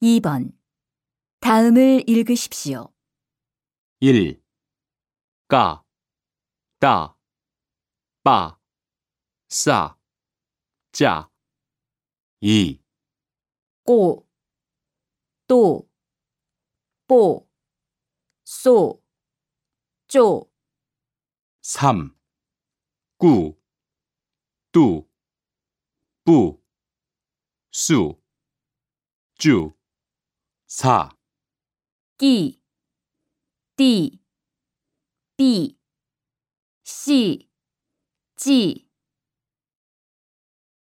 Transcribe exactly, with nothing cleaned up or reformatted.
이 번. 다음을 읽으십시오. 일. 까, 따, 빠, 싸, 짜. 이. 꼬, 또, 뽀, 쏘, 쪼. 삼. 꾸, 뚜, 뿌, 수, 쭈. 사. 끼, 띠, 삐, 씨, 찌.